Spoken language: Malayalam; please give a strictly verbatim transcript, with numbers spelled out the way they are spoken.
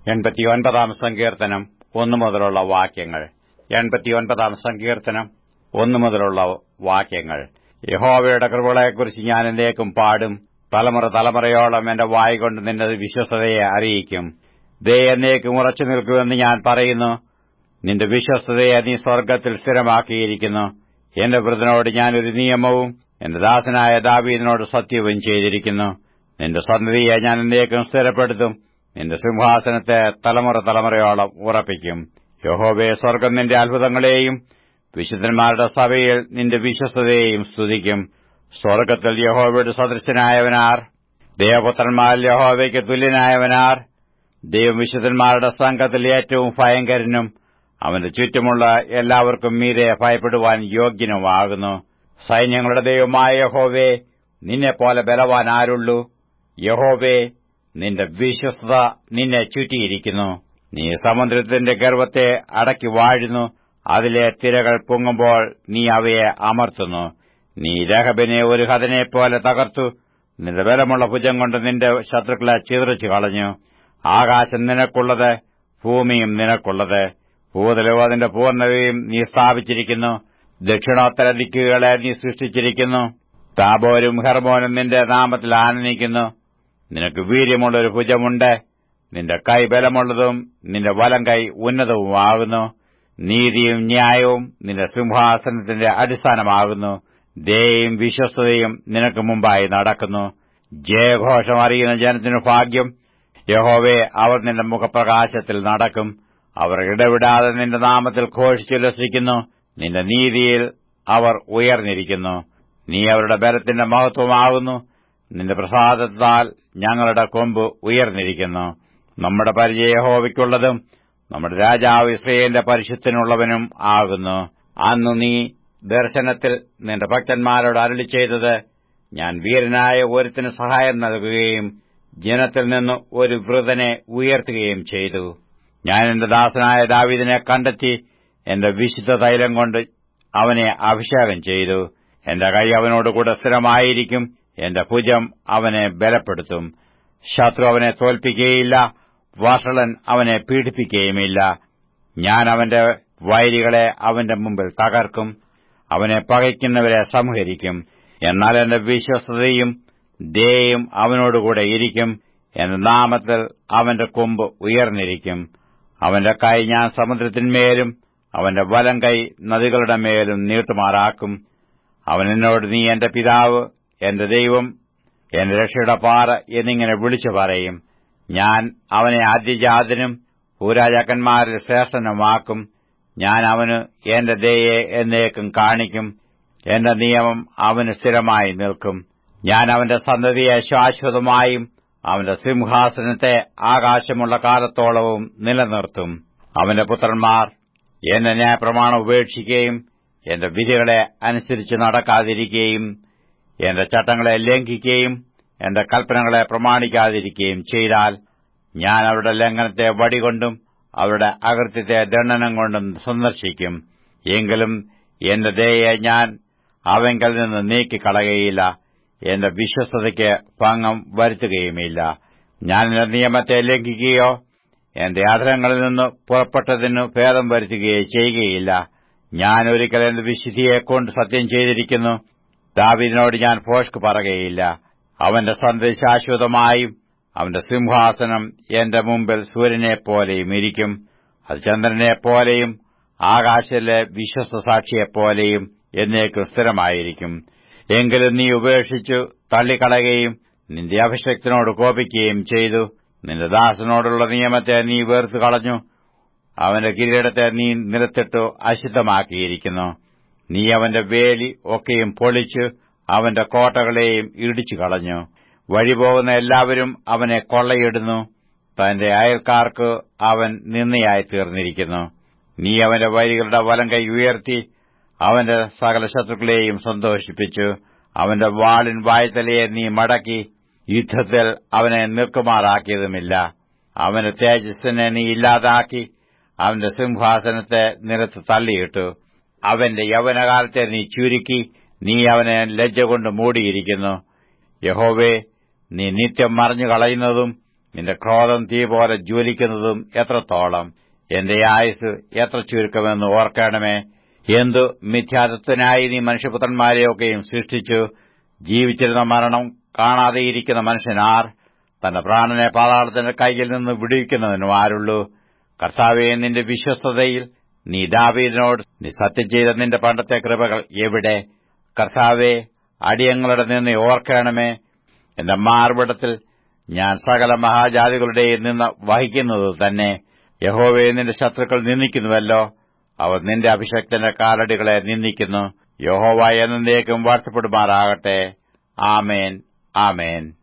എൺപത്തിയൊൻപതാം സങ്കീർത്തനം ഒന്നു മുതലുള്ള വാക്യങ്ങൾ. എൺപത്തിയൊൻപതാം സങ്കീർത്തനം ഒന്നു മുതലുള്ള വാക്യങ്ങൾ. യഹോവയുടെ കൃപകളെക്കുറിച്ച് ഞാൻ എന്നേക്കും പാടും. തലമുറ തലമുറയോളം എന്റെ വായ്കൊണ്ട് നിന്റെ വിശ്വസ്തതയെ അറിയിക്കും. ദേ എന്നേക്കും ഉറച്ചു നിൽക്കുമെന്ന് ഞാൻ പറയുന്നു. നിന്റെ വിശ്വസ്തതയെ നീ സ്വർഗ്ഗത്തിൽ സ്ഥിരമാക്കിയിരിക്കുന്നു. എന്റെ വൃദ്ധനോട് ഞാനൊരു നിയമവും എന്റെ ദാസനായ ദാവീദിനോട് സത്യവും ചെയ്തിരിക്കുന്നു. നിന്റെ സന്തതിയെ ഞാൻ എന്നേക്കും സ്ഥിരപ്പെടുത്തും. നിന്റെ സിംഹാസനത്തെ തലമുറ തലമുറയോളം ഉറപ്പിക്കും. യഹോവേ, സ്വർഗ്ഗം നിന്റെ അത്ഭുതങ്ങളെയും വിശുദ്ധന്മാരുടെ സഭയിൽ നിന്റെ വിശ്വസ്തതയെയും സ്തുതിക്കും. സ്വർഗ്ഗത്തിൽ യഹോവയുടെ സദൃശനായവനാർ? ദേവപുത്രന്മാരിൽ യഹോവയ്ക്ക് തുല്യനായവനാർ? ദൈവം വിശുദ്ധന്മാരുടെ സംഘത്തിൽ ഏറ്റവും ഭയങ്കരനും അവന്റെ ചുറ്റുമുള്ള എല്ലാവർക്കും മീതെ ഭയപ്പെടുവാൻ യോഗ്യനുമാകുന്നു. സൈന്യങ്ങളുടെ ദൈവമായ യഹോവേ, നിന്നെപ്പോലെ ബലവാൻ ആരുള്ളൂ? യഹോവേ, നിന്റെ വിശ്വസ്തത നിന്നെ ചുറ്റിയിരിക്കുന്നു. നീ സമുദ്രത്തിന്റെ ഗർവത്തെ അടക്കി വാഴുന്നു. അതിലെ തിരകൾ പൊങ്ങുമ്പോൾ നീ അവയെ അമർത്തുന്നു. നീ രഹബിനെ ഒരു ഹതനെപ്പോലെ തകർത്തു. നിന്റെ ബലമുള്ള ഭുജം കൊണ്ട് നിന്റെ ശത്രുക്കളെ ചിതറിച്ചു കളഞ്ഞു. ആകാശം നിനക്കുള്ളത്, ഭൂമിയും നിനക്കുള്ളത്. ഭൂതലവും അതിന്റെ പൂർണ്ണതയും നീ സ്ഥാപിച്ചിരിക്കുന്നു. ദക്ഷിണോത്തര ദിക്കുകളെ നീ സൃഷ്ടിച്ചിരിക്കുന്നു. താബോരും ഹെർമോനും നിന്റെ നാമത്തിൽ ആനന്ദിക്കുന്നു. നിനക്ക് വീര്യമുള്ളൊരു ഭുജമുണ്ട്. നിന്റെ കൈ ബലമുള്ളതും നിന്റെ വലം കൈ ഉന്നതവുമാകുന്നു. നീതിയും ന്യായവും നിന്റെ സിംഹാസനത്തിന്റെ അടിസ്ഥാനമാകുന്നു. ദയയും വിശ്വസ്തതയും നിനക്ക് മുമ്പായി നടക്കുന്നു. ജയഘോഷം അറിയുന്ന ജനത്തിനു ഭാഗ്യം. യഹോവേ, അവർ നിന്റെ മുഖപ്രകാശത്തിൽ നടക്കും. അവർ ഇടവിടാതെ നിന്റെ നാമത്തിൽ ഘോഷിച്ചുല്ലസിക്കുന്നു. നിന്റെ നീതിയിൽ അവർ ഉയർന്നിരിക്കുന്നു. നീ അവരുടെ ബലത്തിന്റെ മഹത്വമാകുന്നു. നിന്റെ പ്രസാദത്താൽ ഞങ്ങളുടെ കൊമ്പ് ഉയർന്നിരിക്കുന്നു. നമ്മുടെ പരിചയ യഹോവയ്ക്കുള്ളതും നമ്മുടെ രാജാവ് ഇസ്രായേലിന്റെ പരിശുദ്ധനുള്ളവനും ആകുന്നു. അന്നു നീ ദർശനത്തിൽ നിന്റെ ഭക്തന്മാരോട് അരുളിച്ചെയ്തത്, ഞാൻ വീരനായ ഒരുത്തിന് സഹായം നൽകുകയും ജനത്തിൽ നിന്ന് ഒരു വൃതനെ ഉയർത്തുകയും ചെയ്തു. ഞാൻ എന്റെ ദാസനായ ദാവീദിനെ കണ്ടെത്തി എന്റെ വിശുദ്ധ തൈലം കൊണ്ട് അവനെ അഭിഷേകം ചെയ്തു. എന്റെ കൈ അവനോടുകൂടെ സ്ഥിരമായിരിക്കും. എന്റെ ഭുജം അവനെ ബലപ്പെടുത്തും. ശത്രു അവനെ തോൽപ്പിക്കുകയില്ല. വഷളൻ അവനെ പീഡിപ്പിക്കുകയുമില്ല. ഞാൻ അവന്റെ വൈരികളെ അവന്റെ മുമ്പിൽ തകർക്കും. അവനെ പകയ്ക്കുന്നവരെ സംഹരിക്കും. എന്നാൽ എന്റെ വിശ്വസ്തതയും ദയയും അവനോടുകൂടെ ഇരിക്കും. എന്റെ നാമത്തിൽ അവന്റെ കൊമ്പ് ഉയർന്നിരിക്കും. അവന്റെ കൈ ഞാൻ സമുദ്രത്തിന്മേലും അവന്റെ വലം കൈ നദികളുടെ മേലും നീട്ടുമാറാക്കും. അവൻ എന്നോട്, നീ എന്റെ പിതാവ്, എന്റെ ദൈവം, എന്റെ രക്ഷയുടെ പാറ എന്നിങ്ങനെ വിളിച്ചു പറയും. ഞാൻ അവനെ ആദ്യജാതനും ഭൂരാജാക്കന്മാരിൽ ശ്രേഷ്ഠനുമാക്കും. ഞാൻ അവന് എന്റെ ദയയെ എന്നേക്കും കാണിക്കും. എന്റെ നിയമം അവന് സ്ഥിരമായി നിൽക്കും. ഞാൻ അവന്റെ സന്തതിയെ ശാശ്വതമായും അവന്റെ സിംഹാസനത്തെ ആകാശമുള്ള കാലത്തോളവും നിലനിർത്തും. അവന്റെ പുത്രന്മാർ എന്റെ ന്യായപ്രമാണം ഉപേക്ഷിക്കുകയും എന്റെ വിധികളെ അനുസരിച്ച് നടക്കാതിരിക്കുകയും എന്റെ ചട്ടങ്ങളെ ലംഘിക്കുകയും എന്റെ കൽപ്പനകളെ പ്രമാണിക്കാതിരിക്കുകയും ചെയ്താൽ, ഞാൻ അവരുടെ ലംഘനത്തെ വടികൊണ്ടും അവരുടെ അകൃത്യത്തെ ദണ്ഡനം കൊണ്ടും സന്ദർശിക്കും. എങ്കിലും എന്റെ ദയയെ ഞാൻ അവങ്കൽ നിന്ന് നീക്കിക്കളയുകയില്ല. എന്റെ വിശ്വസ്തതയ്ക്ക് ഭംഗം വരുത്തുകയുമില്ല. ഞാൻ എന്റെ നിയമത്തെ ലംഘിക്കുകയോ എന്റെ അധരങ്ങളിൽ നിന്ന് പുറപ്പെട്ടതിനു ഭേദം വരുത്തുകയോ ചെയ്യുകയില്ല. ഞാൻ ഒരിക്കൽ എന്റെ വിശുദ്ധിയെക്കൊണ്ട് സത്യം ചെയ്തിരിക്കുന്നു. ദാവീദിനോട് ഞാൻ ഭോഷ്ക് പറയുകയില്ല. അവന്റെ സന്തതി ശാശ്വതമായും അവന്റെ സിംഹാസനം എന്റെ മുമ്പിൽ സൂര്യനെപ്പോലെയും ഇരിക്കും. അത് ചന്ദ്രനെപ്പോലെയും ആകാശത്തിലെ വിശ്വസ്ത സാക്ഷിയെപ്പോലെയും എന്നേക്കും സ്ഥിരമായിരിക്കും. എങ്കിലും നീ ഉപേക്ഷിച്ചു തള്ളിക്കളയുകയും നിന്റെ അഭിഷക്തനോട് കോപിക്കുകയും ചെയ്തു. നിന്റെ ദാസനോടുള്ള നിയമത്തെ നീ വേർത്തു കളഞ്ഞു. അവന്റെ കിരീടത്തെ നീ നിലത്തിട്ടു അശുദ്ധമാക്കിയിരിക്കുന്നു. നീ അവന്റെ വേലി ഒക്കെയും പൊളിച്ചു അവന്റെ കോട്ടകളെയും ഇടിച്ചു കളഞ്ഞു. വഴിപോകുന്ന എല്ലാവരും അവനെ കൊള്ളയിടുന്നു. തന്റെ അയൽക്കാർക്ക് അവൻ നിന്ദയായി തീർന്നിരിക്കുന്നു. നീ അവന്റെ വൈരികളുടെ വലം കൈ ഉയർത്തി അവന്റെ സകല ശത്രുക്കളെയും സന്തോഷിപ്പിച്ചു. അവന്റെ വാളിൻ വായ്ത്തലയെ നീ മടക്കി യുദ്ധത്തിൽ അവനെ നിൽക്കുമാറാക്കിയതുമില്ല. അവന്റെ തേജസ്സിനെ നീ ഇല്ലാതാക്കി അവന്റെ സിംഹാസനത്തെ നിലത്ത് തള്ളിയിട്ടു. അവന്റെ യൗവനകാലത്തെ നീ ചുരുക്കി. നീ അവനെ ലജ്ജ കൊണ്ട് മൂടിയിരിക്കുന്നു. യഹോവേ, നീ നിത്യം മറഞ്ഞു കളയുന്നതും നിന്റെ ക്രോധം തീ പോലെ ജ്വലിക്കുന്നതും എത്രത്തോളം, എന്റെ ആയുസ് എത്ര ചുരുക്കമെന്ന് ഓർക്കണമേ. എന്തു മിഥ്യാതത്വനായി നീ മനുഷ്യപുത്രന്മാരെയൊക്കെയും സൃഷ്ടിച്ചു. ജീവിച്ചിരുന്ന മരണം കാണാതെയിരിക്കുന്ന മനുഷ്യനാർ? തന്റെ പ്രാണനെ പാതാളത്തിന്റെ കൈയിൽ നിന്ന് വിടുവിക്കുന്നതിനും ആരുള്ളൂ? കർത്താവേ, നിന്റെ വിശ്വസ്തതയിൽ നീ ദാവീദിനോട് നീ സത്യം ചെയ്ത നിന്റെ പണ്ടത്തെ കൃപകൾ എവിടെ? കർത്താവേ, അടിയങ്ങളുടെ നിന്ന് ഓർക്കണമേ. എന്റെ മാർവിടത്തിൽ ഞാൻ സകല മഹാജാതികളുടെയും നിന്ന് വഹിക്കുന്നത് തന്നെ. യഹോവേ, നിന്റെ ശത്രുക്കൾ നിന്ദിക്കുന്നുവല്ലോ. അവർ നിന്റെ അഭിഷക്തന്റെ കാലടികളെ നിന്ദിക്കുന്നു. യഹോവ എന്നേക്കും വാഴ്ത്തപ്പെടുമാറാകട്ടെ. ആമേൻ, ആമേൻ.